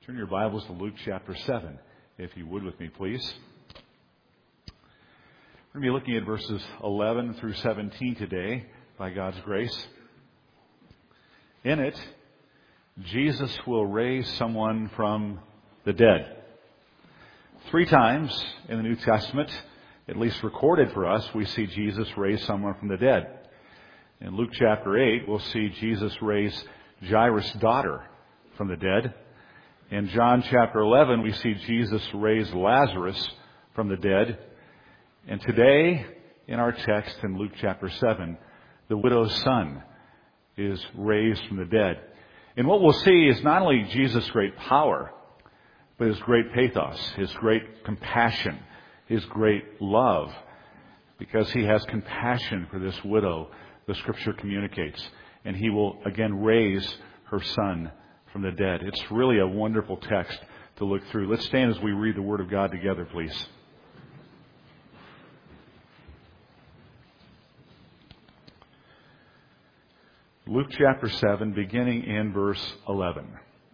Turn your Bibles to Luke chapter 7, if you would with me, please. We're going to be looking at verses 11 through 17 today, by God's grace. In it, Jesus will raise someone from the dead. 3 times in the New Testament, at least recorded for us, we see Jesus raise someone from the dead. In Luke chapter 8, we'll see Jesus raise Jairus' daughter from the dead. In John chapter 11, we see Jesus raise Lazarus from the dead. And today, in our text in Luke chapter 7, the widow's son is raised from the dead. And what we'll see is not only Jesus' great power, but his great pathos, his great compassion, his great love. Because he has compassion for this widow, the Scripture communicates. And he will again raise her son from the dead. It's really a wonderful text to look through. Let's stand as we read the Word of God together, please. Luke chapter 7, beginning in verse 11.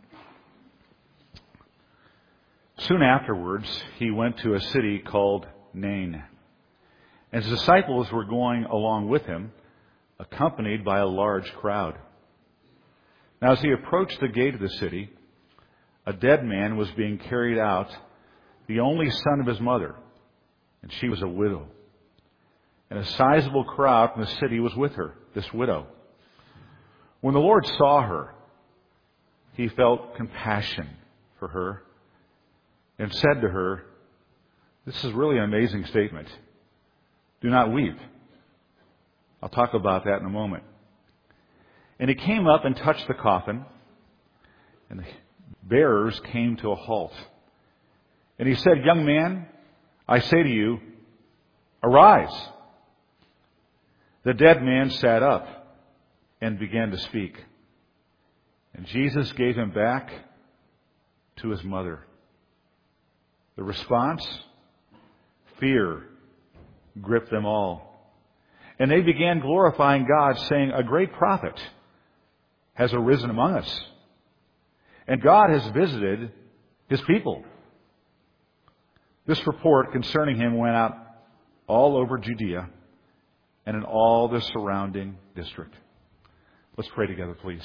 Soon afterwards, he went to a city called Nain. And his disciples were going along with him, accompanied by a large crowd. Now, as he approached the gate of the city, a dead man was being carried out, the only son of his mother, and she was a widow. And a sizable crowd from the city was with her, this widow. When the Lord saw her, he felt compassion for her and said to her, this is really an amazing statement. Do not weep. I'll talk about that in a moment. And he came up and touched the coffin, and the bearers came to a halt. And he said, young man, I say to you, arise. The dead man sat up and began to speak. And Jesus gave him back to his mother. The response? Fear gripped them all. And they began glorifying God, saying, a great prophet has arisen among us, and God has visited his people. This report concerning him went out all over Judea and in all the surrounding district. Let's pray together, please.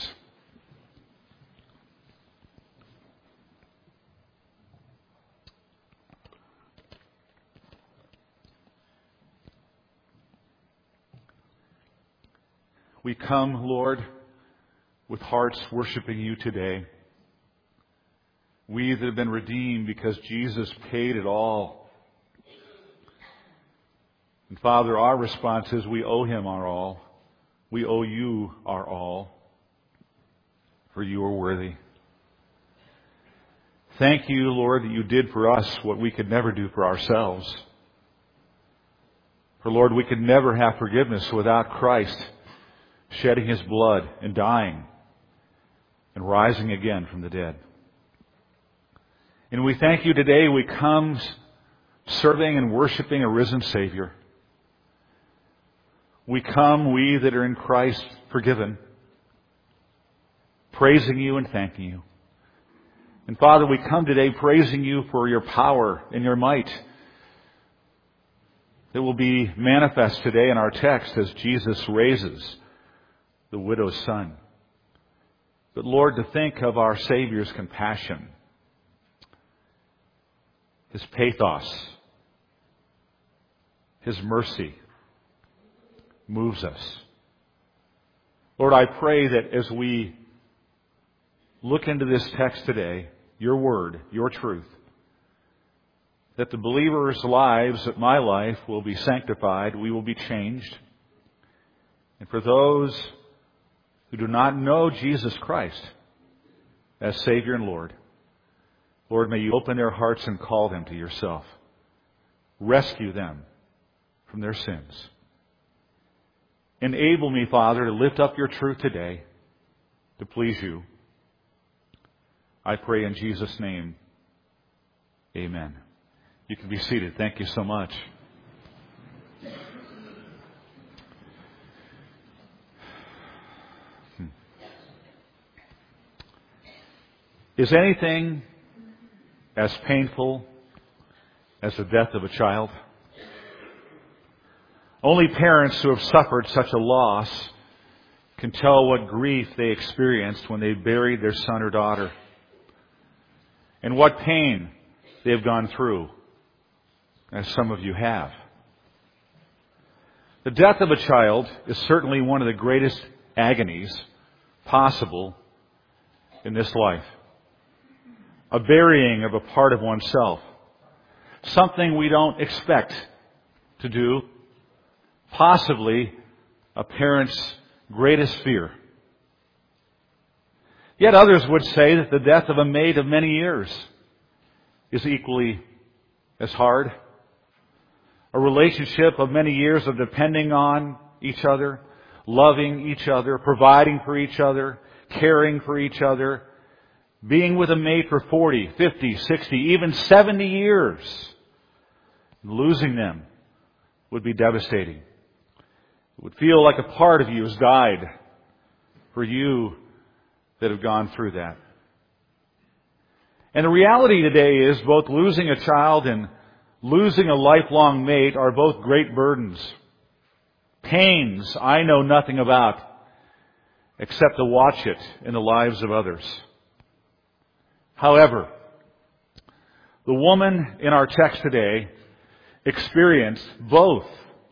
We come, Lord, with hearts worshiping you today. We that have been redeemed because Jesus paid it all. And Father, our response is we owe him our all. We owe you our all. For you are worthy. Thank you, Lord, that you did for us what we could never do for ourselves. For Lord, we could never have forgiveness without Christ shedding his blood and dying and rising again from the dead. And we thank you today. We come serving and worshiping a risen Savior. We come, we that are in Christ, forgiven, praising you and thanking you. And Father, we come today praising you for your power and your might that will be manifest today in our text as Jesus raises the widow's son. But Lord, to think of our Savior's compassion, his pathos, his mercy moves us. Lord, I pray that as we look into this text today, your word, your truth, that the believers' lives, that my life will be sanctified, we will be changed. And for those who do not know Jesus Christ as Savior and Lord, Lord, may you open their hearts and call them to yourself. Rescue them from their sins. Enable me, Father, to lift up your truth today to please you. I pray in Jesus' name. Amen. You can be seated. Thank you so much. Is anything as painful as the death of a child? Only parents who have suffered such a loss can tell what grief they experienced when they buried their son or daughter, and what pain they have gone through, as some of you have. The death of a child is certainly one of the greatest agonies possible in this life. A burying of a part of oneself. Something we don't expect to do. Possibly a parent's greatest fear. Yet others would say that the death of a mate of many years is equally as hard. A relationship of many years of depending on each other, loving each other, providing for each other, caring for each other, being with a mate for 40, 50, 60, even 70 years. Losing them would be devastating. It would feel like a part of you has died for you that have gone through that. And the reality today is both losing a child and losing a lifelong mate are both great burdens. Pains I know nothing about except to watch it in the lives of others. However, the woman in our text today experienced both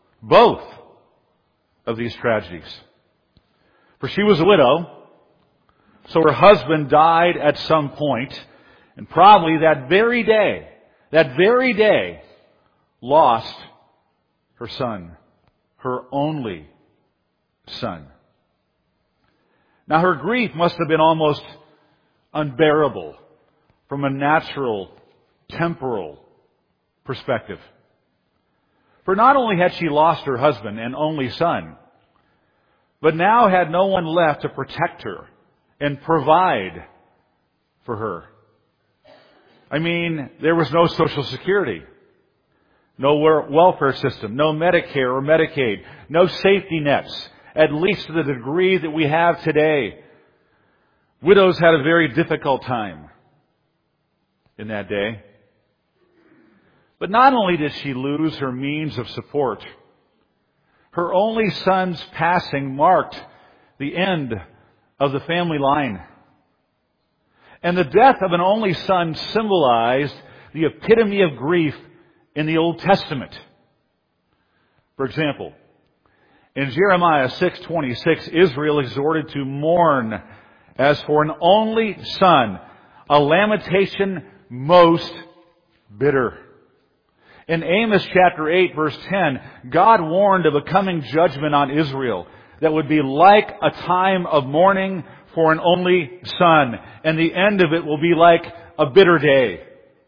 of these tragedies. For she was a widow, so her husband died at some point, and probably that very day, lost her son, her only son. Now her grief must have been almost unbearable from a natural, temporal perspective. For not only had she lost her husband and only son, but now had no one left to protect her and provide for her. I mean, there was no Social Security, no welfare system, no Medicare or Medicaid, no safety nets, at least to the degree that we have today. Widows had a very difficult time in that day. But not only did she lose her means of support, her only son's passing marked the end of the family line. And the death of an only son symbolized the epitome of grief in the Old Testament. For example, in Jeremiah 6:26, Israel exhorted to mourn as for an only son, a lamentation most bitter. In Amos chapter 8, verse 10, God warned of a coming judgment on Israel that would be like a time of mourning for an only son, and the end of it will be like a bitter day.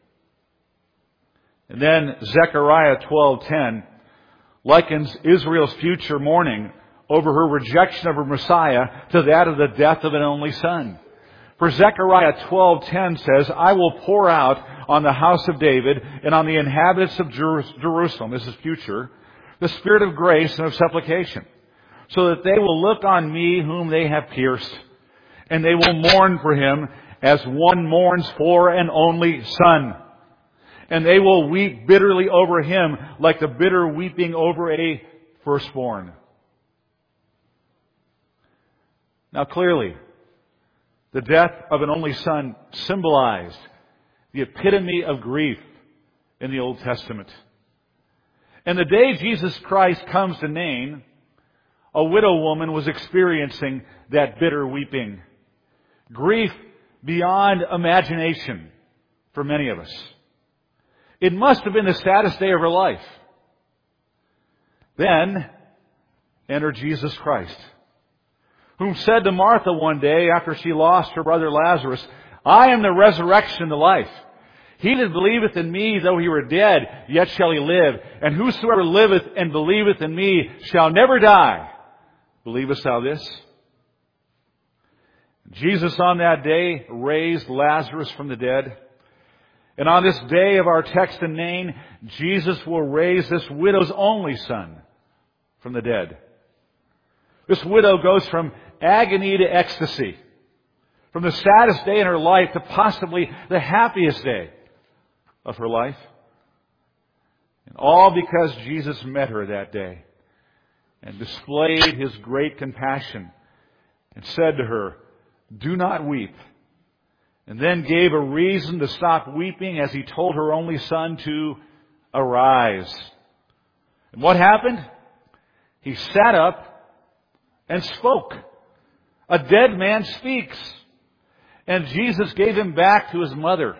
And then Zechariah 12:10 likens Israel's future mourning over her rejection of her Messiah to that of the death of an only son. For Zechariah 12:10 says, I will pour out on the house of David and on the inhabitants of Jerusalem, this is future, the spirit of grace and of supplication, so that they will look on me whom they have pierced, and they will mourn for him as one mourns for an only son. And they will weep bitterly over him like the bitter weeping over a firstborn. Now clearly, the death of an only son symbolized the epitome of grief in the Old Testament. And the day Jesus Christ comes to Nain, a widow woman was experiencing that bitter weeping. Grief beyond imagination for many of us. It must have been the saddest day of her life. Then entered Jesus Christ, whom said to Martha one day after she lost her brother Lazarus, I am the resurrection and the life. He that believeth in me, though he were dead, yet shall he live. And whosoever liveth and believeth in me shall never die. Believest thou this? Jesus on that day raised Lazarus from the dead. And on this day of our text in Nain, Jesus will raise this widow's only son from the dead. This widow goes from agony to ecstasy, from the saddest day in her life to possibly the happiest day of her life. And all because Jesus met her that day and displayed His great compassion and said to her, "Do not weep." And then gave a reason to stop weeping as He told her only Son to arise. And what happened? He sat up and spoke. A dead man speaks. And Jesus gave him back to his mother.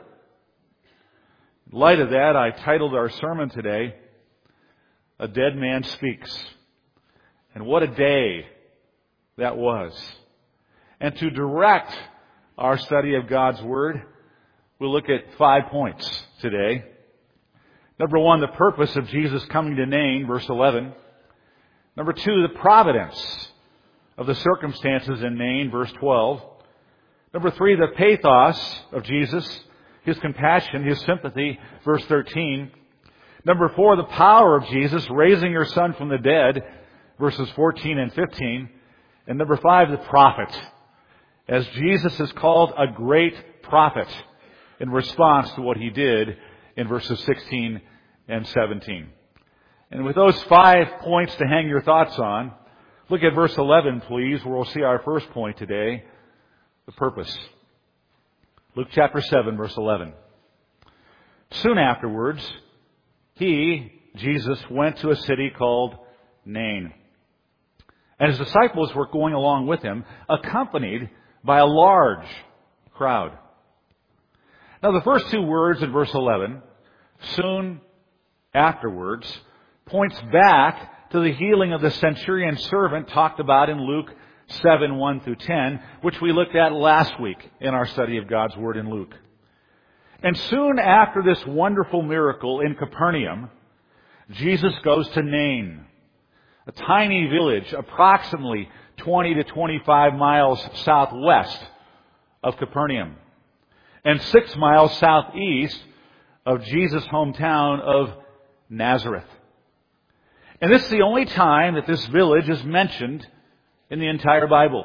In light of that, I titled our sermon today, "A Dead Man Speaks." And what a day that was. And to direct our study of God's Word, we'll look at 5 points today. Number 1, the purpose of Jesus coming to Nain, verse 11. Number 2, the providence of the circumstances in Nain, verse 12. Number 3, the pathos of Jesus, His compassion, His sympathy, verse 13. Number 4, the power of Jesus raising her Son from the dead, verses 14 and 15. And number 5, the prophet, as Jesus is called a great prophet in response to what He did in verses 16 and 17. And with those 5 points to hang your thoughts on, look at verse 11, please, where we'll see our first point today, the purpose. Luke chapter 7, verse 11. Soon afterwards, He, Jesus, went to a city called Nain. And His disciples were going along with Him, accompanied by a large crowd. Now, the first 2 words in verse 11, soon afterwards, points back to the healing of the centurion servant talked about in Luke 7, 1 through 10, which we looked at last week in our study of God's Word in Luke. And soon after this wonderful miracle in Capernaum, Jesus goes to Nain, a tiny village approximately 20 to 25 miles southwest of Capernaum, and 6 miles southeast of Jesus' hometown of Nazareth. And this is the only time that this village is mentioned in the entire Bible.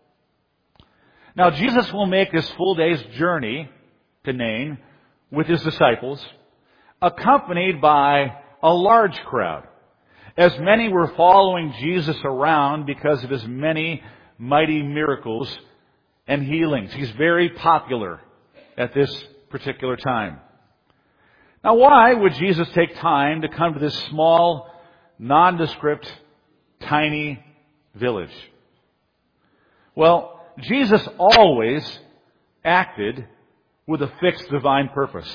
Now, Jesus will make this full day's journey to Nain with His disciples, accompanied by a large crowd, as many were following Jesus around because of His many mighty miracles and healings. He's very popular at this particular time. Now, why would Jesus take time to come to this small, nondescript, tiny village? Well, Jesus always acted with a fixed divine purpose,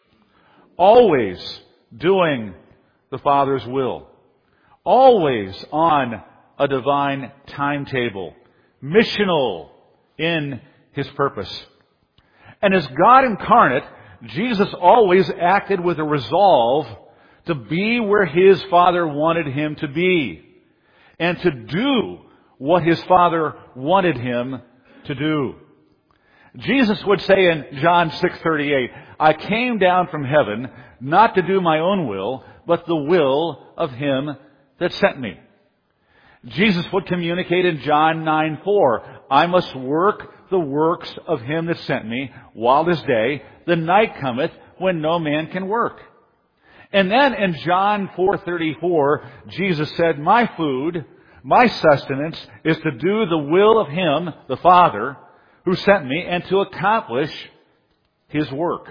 always doing the Father's will, always on a divine timetable, missional in His purpose. And as God incarnate, Jesus always acted with a resolve to be where His Father wanted Him to be and to do what His Father wanted Him to do. Jesus would say in John 6:38, "I came down from heaven not to do my own will, but the will of Him that sent me." Jesus would communicate in John 9:4, "I must work the works of Him that sent me while it is day. The night cometh when no man can work." And then in John 4:34, Jesus said, "My food, my sustenance is to do the will of Him, the Father, who sent me, and to accomplish His work."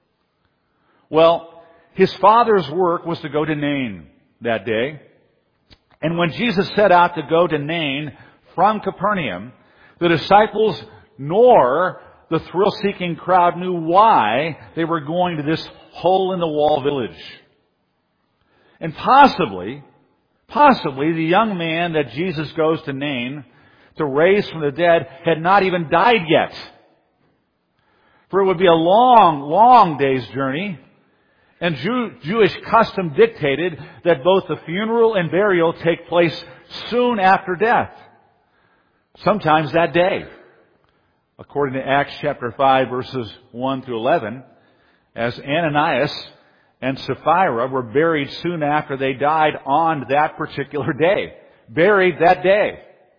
Well, His Father's work was to go to Nain that day. And when Jesus set out to go to Nain from Capernaum, the disciples nor the thrill-seeking crowd knew why they were going to this hole-in-the-wall village. And possibly the young man that Jesus goes to Nain to raise from the dead had not even died yet. For it would be a long, long day's journey. And Jewish custom dictated that both the funeral and burial take place soon after death. Sometimes that day. According to Acts chapter 5, verses 1 through 11, as Ananias and Sapphira were buried soon after they died on that particular day. Buried that day.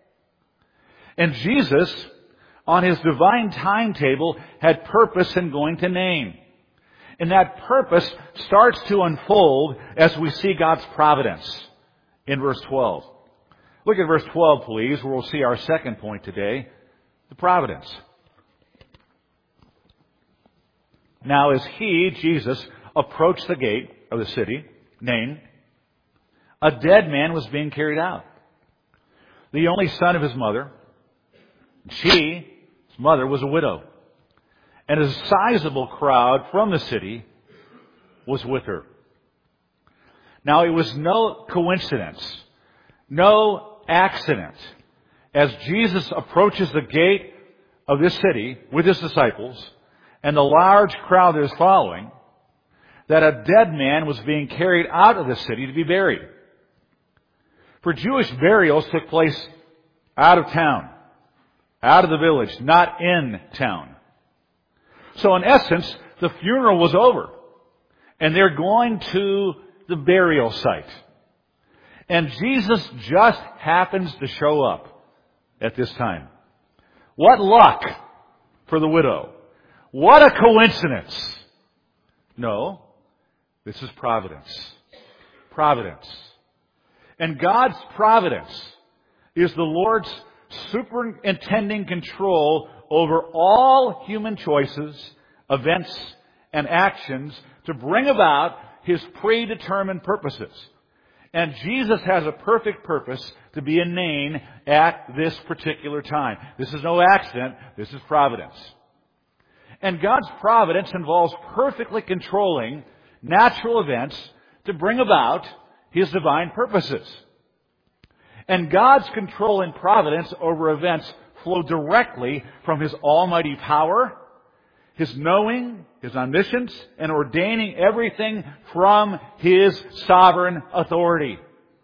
And Jesus, on His divine timetable, had purpose in going to Nain. And that purpose starts to unfold as we see God's providence in verse 12. Look at verse 12, please, where we'll see our second point today, the providence. Now as he, Jesus, approached the gate of the city, Nain, a dead man was being carried out, the only son of his mother. She, his mother, was a widow, and a sizable crowd from the city was with her. Now it was no coincidence, no accident, as Jesus approaches the gate of this city with his disciples and the large crowd that is following, that a dead man was being carried out of the city to be buried. For Jewish burials took place out of town, out of the village, not in town. So in essence, the funeral was over, and they're going to the burial site. And Jesus just happens to show up at this time. What luck for the widow. What a coincidence. No, this is providence. Providence. And God's providence is the Lord's superintending control over all human choices, events, and actions to bring about His predetermined purposes. And Jesus has a perfect purpose to be in Nain at this particular time. This is no accident. This is providence. And God's providence involves perfectly controlling natural events to bring about His divine purposes. And God's control and providence over events flow directly from His almighty power, His knowing, His omniscience, and ordaining everything from His sovereign authority.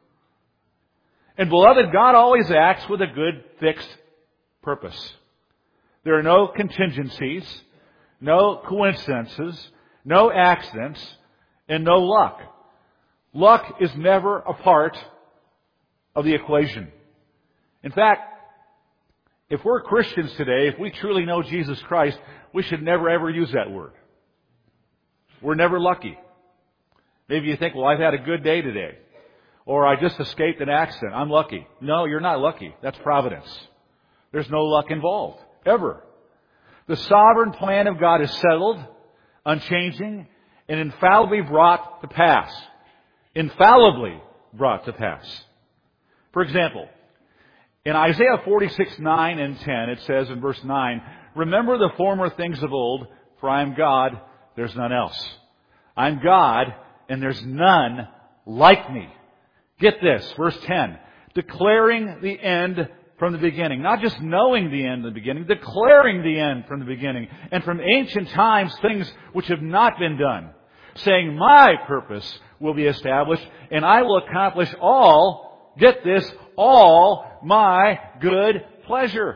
And beloved, God always acts with a good, fixed purpose. There are no contingencies, no coincidences, no accidents, and no luck. Luck is never a part of the equation. In fact, if we're Christians today, if we truly know Jesus Christ, we should never ever use that word. We're never lucky. Maybe you think, well, I've had a good day today. Or I just escaped an accident. I'm lucky. No, you're not lucky. That's providence. There's no luck involved. Ever. The sovereign plan of God is settled, unchanging, and infallibly brought to pass. Infallibly brought to pass. For example, in Isaiah 46:9 and 10, it says in verse 9, "Remember the former things of old, for I am God, there's none else. I'm God, and there's none like me." Get this, verse 10, declaring the end from the beginning. Not just knowing the end of the beginning, declaring the end from the beginning. And from ancient times, things which have not been done. Saying, my purpose will be established, and I will accomplish all, get this, all my good pleasure.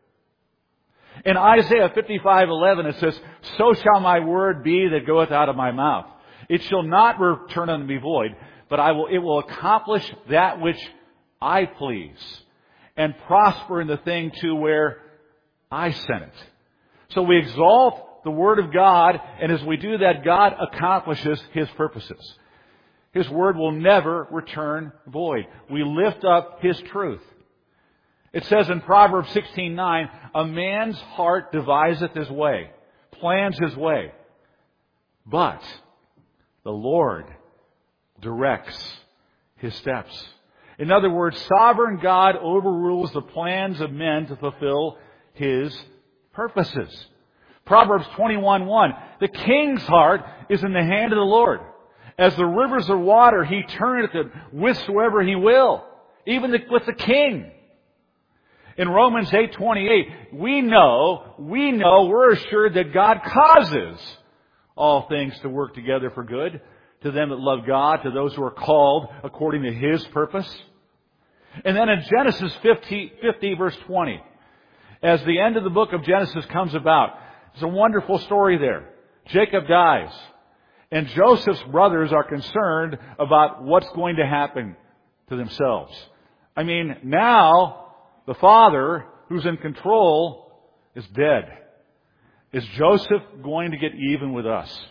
In Isaiah 55:11 it says, "So shall my word be that goeth out of my mouth. It shall not return unto me void, but it will accomplish that which I please, and prosper in the thing to where I sent it." So we exalt the Word of God, and as we do that, God accomplishes His purposes. His Word will never return void. We lift up His truth. It says in Proverbs 16:9, "A man's heart deviseth his way, plans his way, but the Lord directs his steps." In other words, sovereign God overrules the plans of men to fulfill His purposes. Proverbs 21:1, "The king's heart is in the hand of the Lord. As the rivers of water, He turneth it whithersoever He will." Even with the king. In Romans 8:28, we know, we're assured that God causes all things to work together for good to them that love God, to those who are called according to His purpose. And then in Genesis 50 verse 20, as the end of the book of Genesis comes about, there's a wonderful story there. Jacob dies, and Joseph's brothers are concerned about what's going to happen to themselves. I mean, now the father, who's in control, is dead. Is Joseph going to get even with us?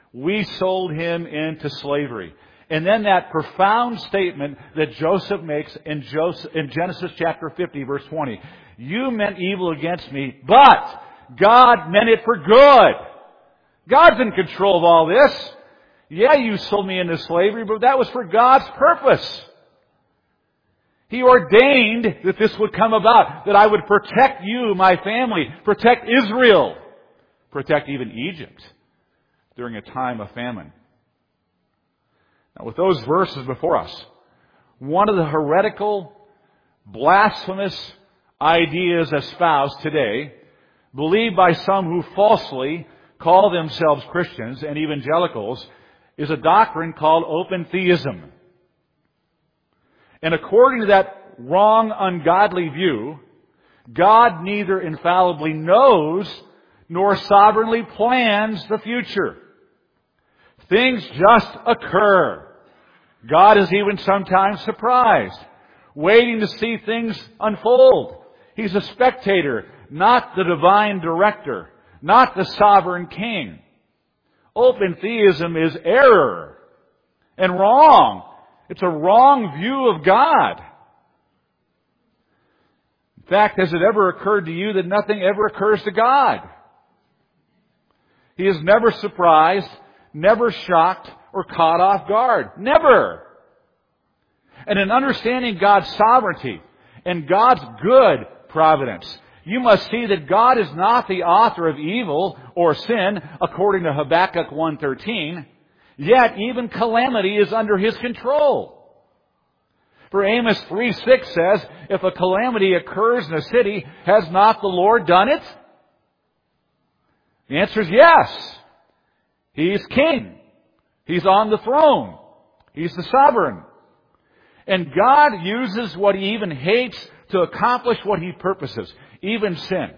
We sold him into slavery. And then that profound statement that Joseph makes in Genesis chapter 50, verse 20. You meant evil against me, but God meant it for good. God's in control of all this. Yeah, you sold me into slavery, but that was for God's purpose. He ordained that this would come about, that I would protect you, my family, protect Israel, protect even Egypt during a time of famine. Now, with those verses before us, one of the heretical, blasphemous ideas espoused today, believed by some who falsely call themselves Christians and evangelicals, is a doctrine called open theism. And according to that wrong, ungodly view, God neither infallibly knows nor sovereignly plans the future. Things just occur. God is even sometimes surprised, waiting to see things unfold. He's a spectator, not the divine director, not the sovereign king. Open theism is error and wrong. It's a wrong view of God. In fact, has it ever occurred to you that nothing ever occurs to God? He is never surprised, never shocked, or caught off guard. Never. And in understanding God's sovereignty and God's good providence, you must see that God is not the author of evil or sin, according to Habakkuk 1:13. Yet even calamity is under His control. For Amos 3:6 says, if a calamity occurs in a city, has not the Lord done it? The answer is yes. He's king. He's on the throne. He's the sovereign. And God uses what He even hates to accomplish what He purposes, even sin.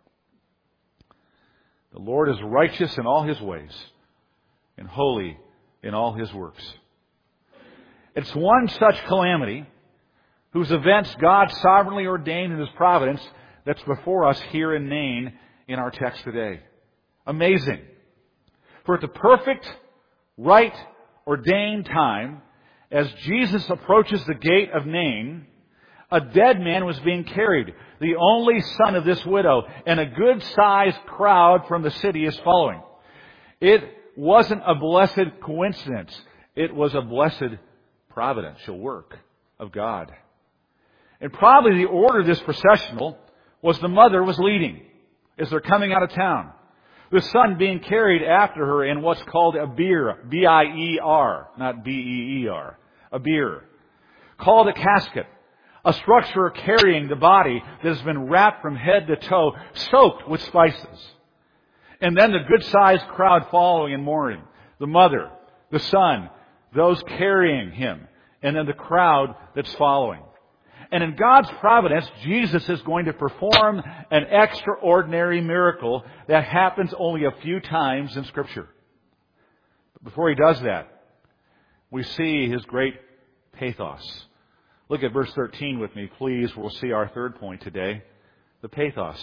The Lord is righteous in all His ways and holy in all His works. It's one such calamity whose events God sovereignly ordained in His providence that's before us here in Nain in our text today. Amazing. For at the perfect, right, ordained time, as Jesus approaches the gate of Nain, a dead man was being carried, the only son of this widow, and a good-sized crowd from the city is following. It wasn't a blessed coincidence. It was a blessed providential work of God. And probably the order of this processional was the mother was leading as they're coming out of town. The son being carried after her in what's called a bier, B-I-E-R, not B-E-E-R, a bier, called a casket, a structure carrying the body that has been wrapped from head to toe, soaked with spices. And then the good-sized crowd following in mourning, the mother, the son, those carrying him, and then the crowd that's following. And in God's providence, Jesus is going to perform an extraordinary miracle that happens only a few times in Scripture. But before He does that, we see His great pathos. Look at verse 13 with me, please. We'll see our third point today, the pathos.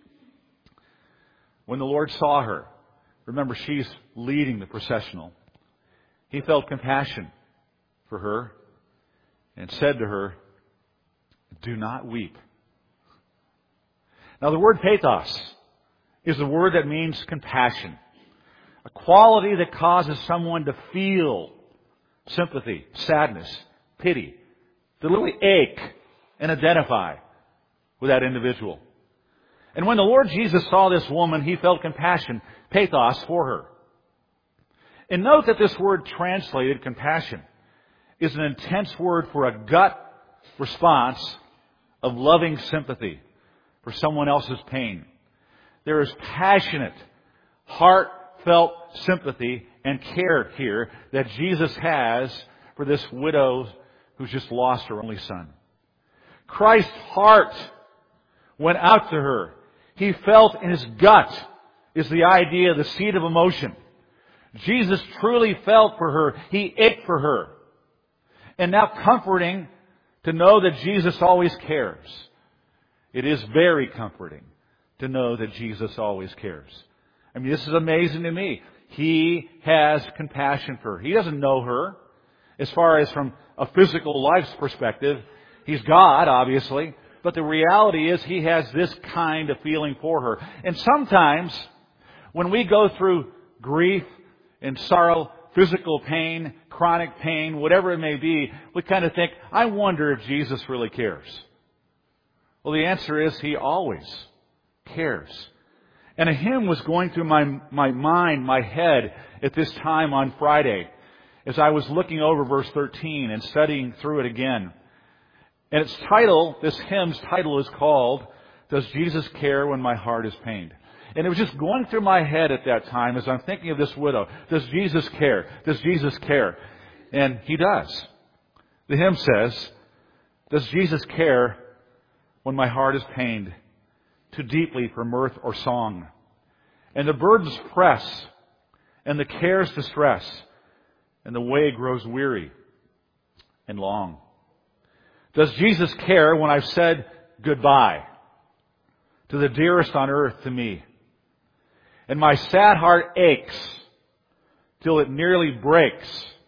When the Lord saw her, remember she's leading the processional, He felt compassion for her and said to her, do not weep. Now the word pathos is a word that means compassion. A quality that causes someone to feel sympathy, sadness, pity, to literally ache and identify with that individual. And when the Lord Jesus saw this woman, He felt compassion, pathos, for her. And note that this word translated compassion is an intense word for a gut response of loving sympathy for someone else's pain. There is passionate, heartfelt sympathy and care here that Jesus has for this widow who's just lost her only son. Christ's heart went out to her. He felt in His gut is the idea, the seed of emotion. Jesus truly felt for her. He ached for her. And now comforting to know that Jesus always cares. It is very comforting to know that Jesus always cares. I mean, this is amazing to me. He has compassion for her. He doesn't know her as far as from a physical life's perspective. He's God, obviously. But the reality is He has this kind of feeling for her. And sometimes when we go through grief and sorrow, physical pain, chronic pain, whatever it may be, we kind of think, I wonder if Jesus really cares. Well, the answer is He always cares. And a hymn was going through my mind, my head at this time on Friday as I was looking over verse 13 and studying through it again. And its title, this hymn's title is called, Does Jesus Care When My Heart Is Pained? And it was just going through my head at that time as I'm thinking of this widow. Does Jesus care? Does Jesus care? And He does. The hymn says, Does Jesus care when my heart is pained too deeply for mirth or song? And the burdens press, and the cares distress, and the way grows weary and long. Does Jesus care when I've said goodbye to the dearest on earth to me? And my sad heart aches till it nearly breaks.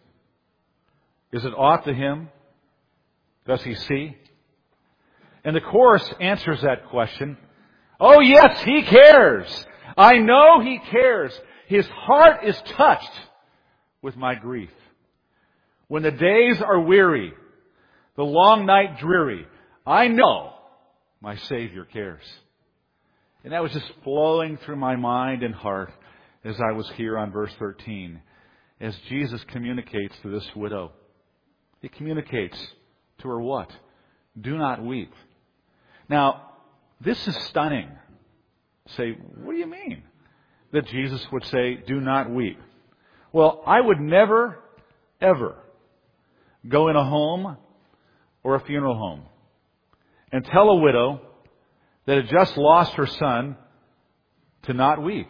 Is it aught to Him? Does He see? And the chorus answers that question. Oh yes, He cares. I know He cares. His heart is touched with my grief. When the days are weary, the long night dreary, I know my Savior cares. And that was just flowing through my mind and heart as I was here on verse 13. As Jesus communicates to this widow. He communicates to her what? Do not weep. Now, this is stunning. Say, what do you mean? That Jesus would say, do not weep. Well, I would never, ever go in a home or a funeral home and tell a widow that had just lost her son to not weep,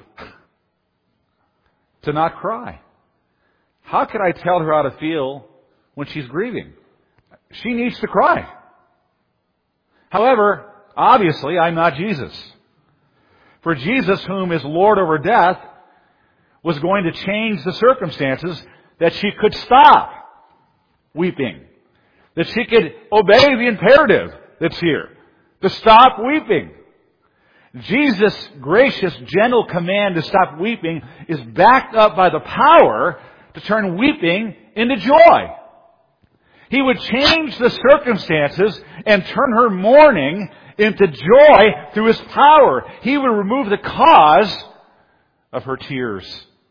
to not cry. How could I tell her how to feel when she's grieving? She needs to cry. However, obviously, I'm not Jesus. For Jesus, whom is Lord over death, was going to change the circumstances that she could stop weeping. That she could obey the imperative that's here. To stop weeping. Jesus' gracious, gentle command to stop weeping is backed up by the power to turn weeping into joy. He would change the circumstances and turn her mourning into joy through His power. He would remove the cause of her tears.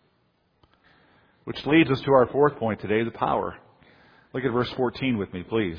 Which leads us to our fourth point today, the power. Look at verse 14 with me, please.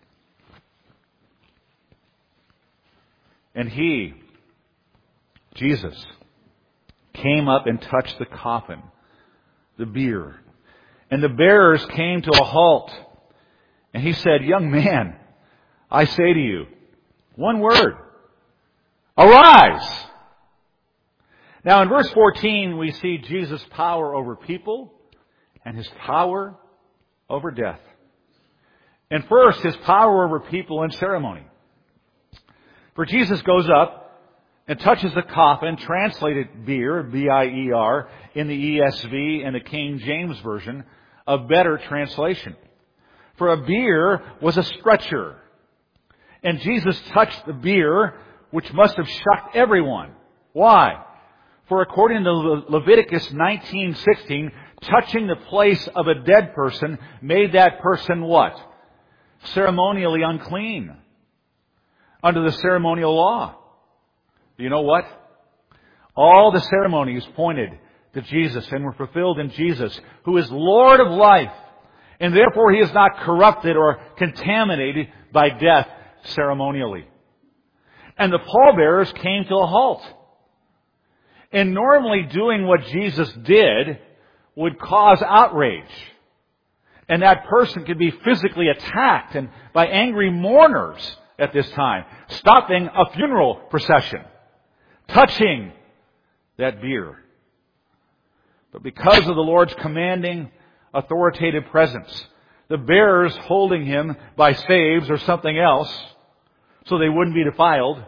And He, Jesus, came up and touched the coffin, the bier. And the bearers came to a halt. And He said, Young man, I say to you, one word, arise! Now in verse 14 we see Jesus' power over people and His power over death. And first, His power over people in ceremony. For Jesus goes up and touches the coffin, translated bier, B-I-E-R, in the ESV and the King James Version, a better translation. For a bier was a stretcher. And Jesus touched the bier, which must have shocked everyone. Why? For according to Leviticus 19:16, touching the place of a dead person made that person what? Ceremonially unclean. Under the ceremonial law. You know what? All the ceremonies pointed to Jesus and were fulfilled in Jesus, who is Lord of life. And therefore He is not corrupted or contaminated by death ceremonially. And the pallbearers came to a halt. And normally doing what Jesus did would cause outrage. And that person could be physically attacked and by angry mourners at this time, stopping a funeral procession, touching that bier. But because of the Lord's commanding, authoritative presence, the bearers holding Him by staves or something else, so they wouldn't be defiled,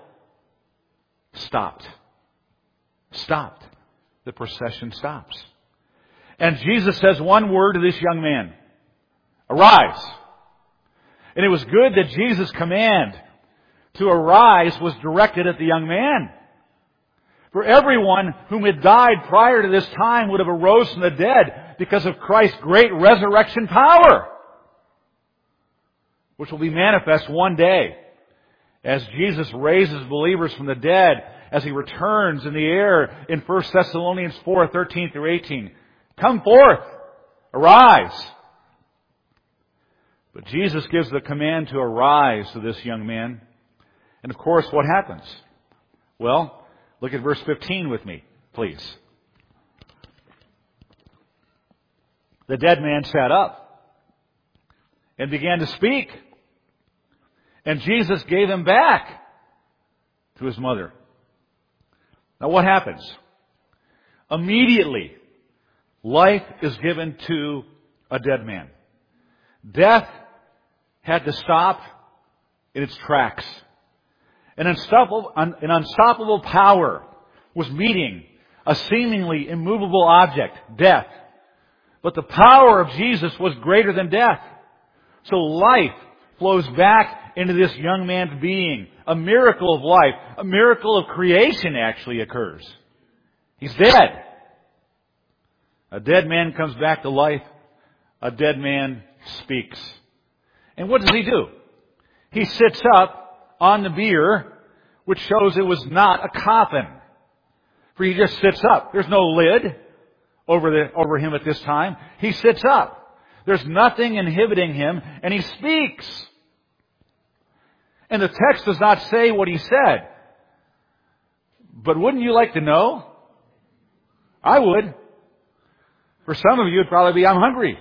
stopped. The procession stops. And Jesus says one word to this young man. Arise. And it was good that Jesus' command to arise was directed at the young man. For everyone whom had died prior to this time would have arose from the dead because of Christ's great resurrection power, which will be manifest one day as Jesus raises believers from the dead as He returns in the air in 1 Thessalonians 4:13 through 18. Come forth, arise. But Jesus gives the command to arise to this young man. And of course, what happens? Well, look at verse 15 with me, please. The dead man sat up and began to speak. And Jesus gave him back to his mother. Now what happens? Immediately, life is given to a dead man. Death had to stop in its tracks. An unstoppable power was meeting a seemingly immovable object, death. But the power of Jesus was greater than death. So life flows back into this young man's being. A miracle of life, a miracle of creation actually occurs. He's dead. A dead man comes back to life. A dead man speaks. And what does he do? He sits up on the bier, which shows it was not a coffin. For he just sits up. There's no lid over him at this time. He sits up. There's nothing inhibiting him, and he speaks. And the text does not say what he said. But wouldn't you like to know? I would. For some of you, it'd probably be, I'm hungry.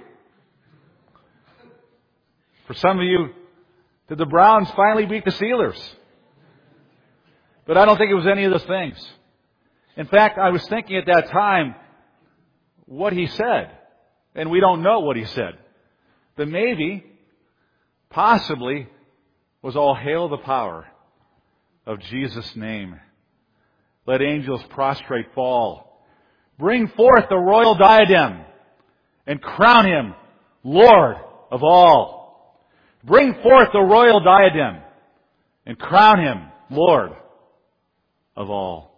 For some of you, did the Browns finally beat the Steelers? But I don't think it was any of those things. In fact, I was thinking at that time what he said. And we don't know what he said. But maybe, possibly, was all hail the power of Jesus' name. Let angels prostrate fall. Bring forth the royal diadem and crown him Lord of all. Bring forth the royal diadem and crown him Lord of all.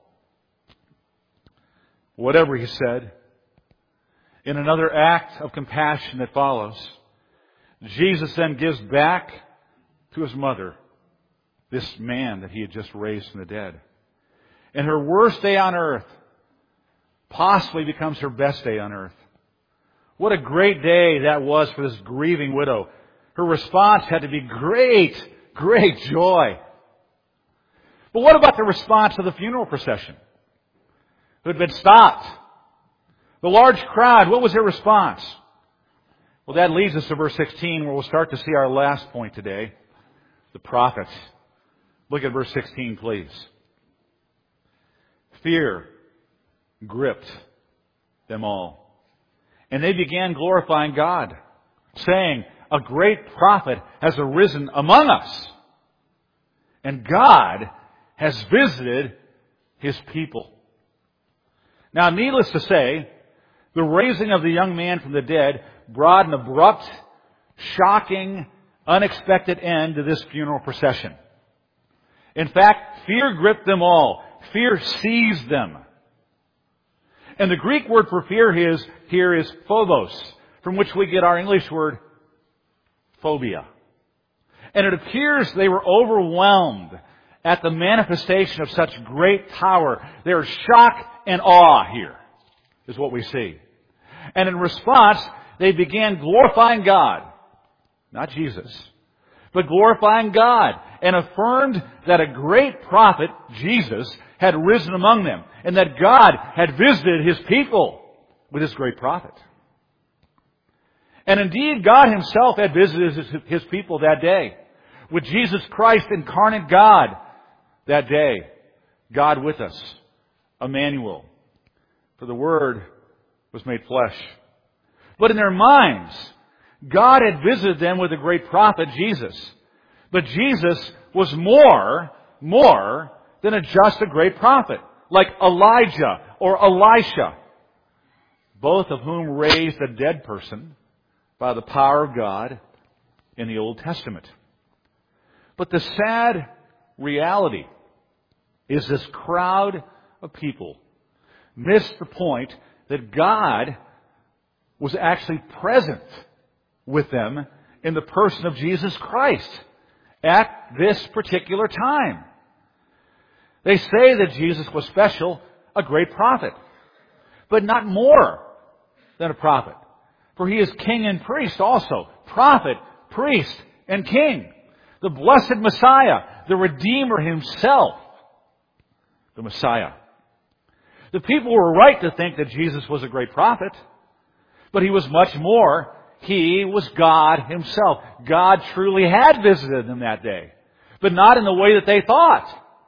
Whatever he said, in another act of compassion that follows, Jesus then gives back to his mother this man that he had just raised from the dead. And her worst day on earth possibly becomes her best day on earth. What a great day that was for this grieving widow. Her response had to be great, great joy. But what about the response of the funeral procession who had been stopped? The large crowd, what was their response? Well, that leads us to verse 16, where we'll start to see our last point today. The prophets. Look at verse 16, please. Fear gripped them all. And they began glorifying God, saying, a great prophet has arisen among us. And God has visited His people. Now, needless to say, the raising of the young man from the dead brought an abrupt, shocking, unexpected end to this funeral procession. In fact, fear gripped them all. Fear seized them. And the Greek word for fear here is phobos, from which we get our English word phobia. And it appears they were overwhelmed at the manifestation of such great power. There's shock and awe here, is what we see. And in response, they began glorifying God. Not Jesus, but glorifying God, and affirmed that a great prophet, Jesus, had risen among them, and that God had visited His people with His great prophet. And indeed, God Himself had visited His people that day, with Jesus Christ, incarnate God, that day. God with us, Emmanuel. For the Word was made flesh. But in their minds, God had visited them with a great prophet, Jesus. But Jesus was more than just a great prophet, like Elijah or Elisha. both of whom raised a dead person by the power of God in the Old Testament. But the sad reality is this crowd of people missed the point that God was actually present with them in the person of Jesus Christ at this particular time. They say that Jesus was special, a great prophet, but not more than a prophet. For he is king and priest also. Prophet, priest, and king. The blessed Messiah, the Redeemer himself. The Messiah. The people were right to think that Jesus was a great prophet, but he was much more. He was God himself. God truly had visited them that day, but not in the way that they thought.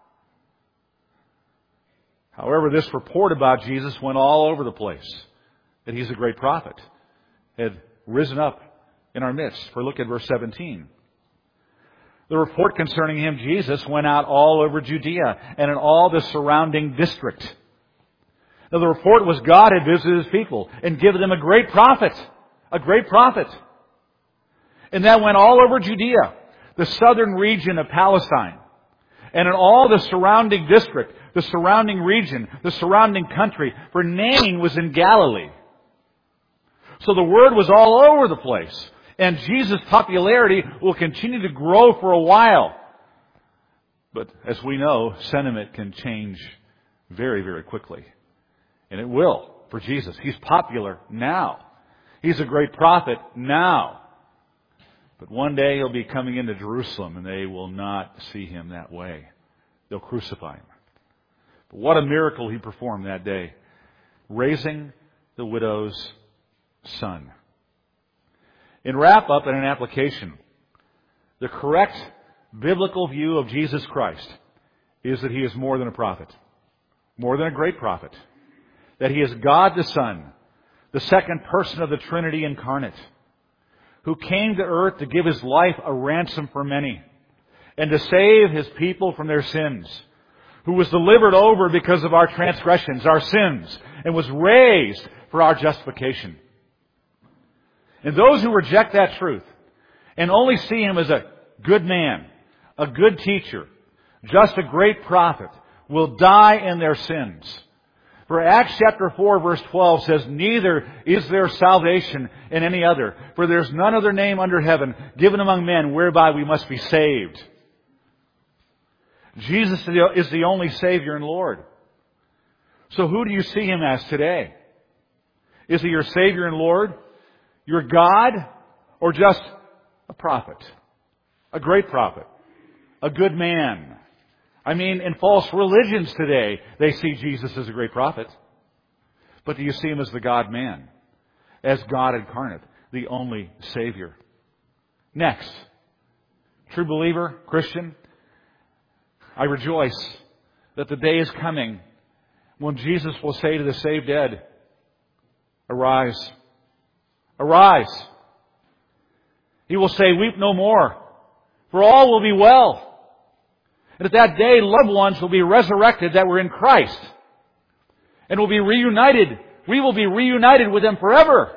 However, this report about Jesus went all over the place, that he's a great prophet, had risen up in our midst. For look at verse 17. The report concerning him, Jesus, went out all over Judea and in all the surrounding district. Now the report was God had visited his people and given them a great prophet. A great prophet. And that went all over Judea, the southern region of Palestine, and in all the surrounding district, the surrounding region, the surrounding country, for Nain was in Galilee. So the word was all over the place. And Jesus' popularity will continue to grow for a while. But as we know, sentiment can change very, very quickly. And it will for Jesus. He's popular now. He's a great prophet now. But one day he'll be coming into Jerusalem and they will not see him that way. They'll crucify him. But what a miracle he performed that day. Raising the widow's son. In wrap-up and in application, the correct biblical view of Jesus Christ is that he is more than a prophet. More than a great prophet. That he is God the Son, the second person of the Trinity incarnate, who came to earth to give his life a ransom for many, and to save his people from their sins, who was delivered over because of our transgressions, our sins, and was raised for our justification. And those who reject that truth and only see him as a good man, a good teacher, just a great prophet, will die in their sins. For Acts chapter 4 verse 12 says, "Neither is there salvation in any other, for there is none other name under heaven given among men whereby we must be saved." Jesus is the only Savior and Lord. So who do you see him as today? Is he your Savior and Lord? Your God? Or just a prophet? A great prophet? A good man? I mean, in false religions today, they see Jesus as a great prophet. But do you see him as the God-man? As God incarnate? The only Savior? Next. True believer, Christian, I rejoice that the day is coming when Jesus will say to the saved dead, "Arise. Arise." He will say, "Weep no more, for all will be well." And at that day, loved ones will be resurrected that were in Christ. And will be reunited. We will be reunited with them forever.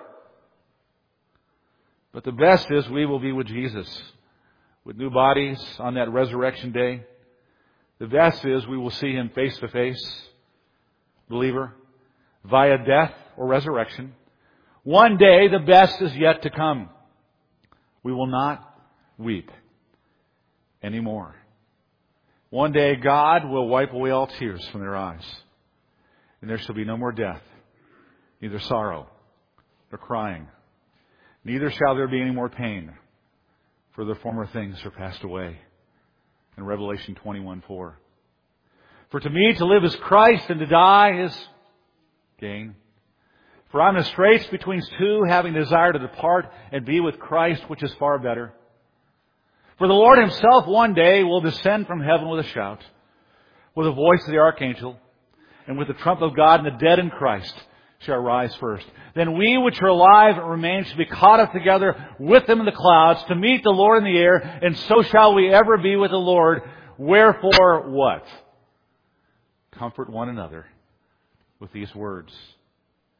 But the best is we will be with Jesus. With new bodies on that resurrection day. The best is we will see him face to face. Believer. Via death or resurrection. One day the best is yet to come. We will not weep anymore. One day God will wipe away all tears from their eyes. And there shall be no more death, neither sorrow nor crying. Neither shall there be any more pain, for the former things are passed away. In Revelation 21:4. For to me to live is Christ, and to die is gain. For I'm in the straits between two, having desire to depart and be with Christ, which is far better. For the Lord himself one day will descend from heaven with a shout, with the voice of the archangel, and with the trump of God, and the dead in Christ shall rise first. Then we which are alive and remain shall be caught up together with them in the clouds to meet the Lord in the air, and so shall we ever be with the Lord. Wherefore what? Comfort one another with these words.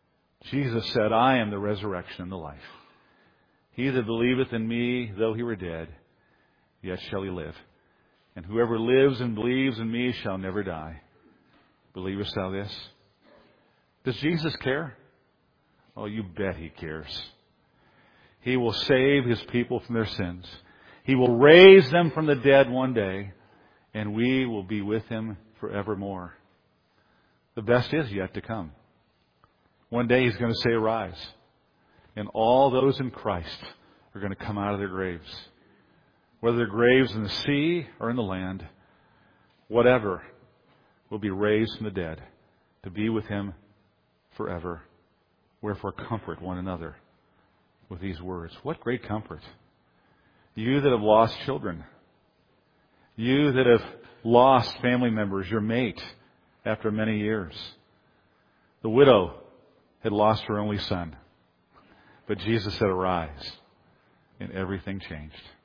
Jesus said, I am the resurrection and the life. He that believeth in me, though he were dead, yet shall he live. And whoever lives and believes in me shall never die. Believest thou this? Does Jesus care? Oh, you bet he cares. He will save his people from their sins. He will raise them from the dead one day, and we will be with him forevermore. The best is yet to come. One day he's going to say, arise. And all those in Christ are going to come out of their graves. Whether they're graves in the sea or in the land, whatever, will be raised from the dead to be with him forever. Wherefore comfort one another with these words. What great comfort. You that have lost children. You that have lost family members, your mate, after many years. The widow had lost her only son. But Jesus said, arise. And everything changed.